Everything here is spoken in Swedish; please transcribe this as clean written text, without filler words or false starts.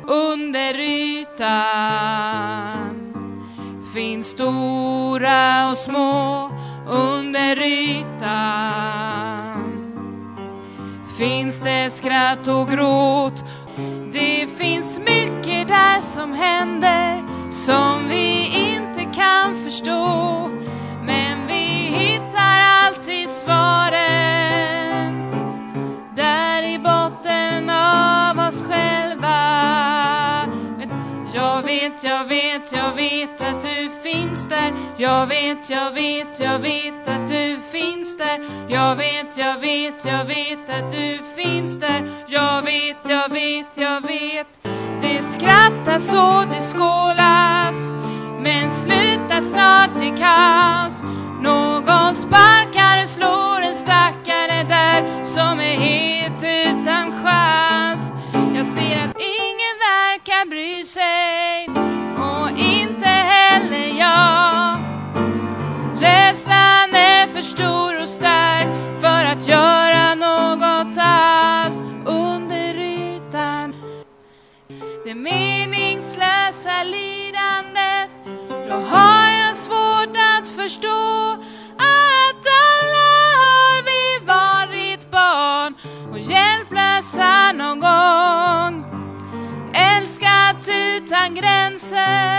under ytan. Finns stora och små under ytan. Finns det skratt och gråt. Det finns mycket där som händer som vi inte kan förstå. Men vi hittar alltid svaren där i botten av oss själva. Jag vet att du finns där. Jag vet att du finns där. Jag vet att du finns där. Jag vet. Det skrattas och det skålas, men slutar snart i kaos. Någon sparkar och slår en stackare där som är helt utan chans. Jag ser att ingen verkar bry sig, och inte heller jag. Rädslan är för stor och stark för att göra något alls under ytan. Det meningslösa lidandet, då har jag svårt att förstå att alla har vi varit barn och hjälplösa någon gång. Älskat utan gränser.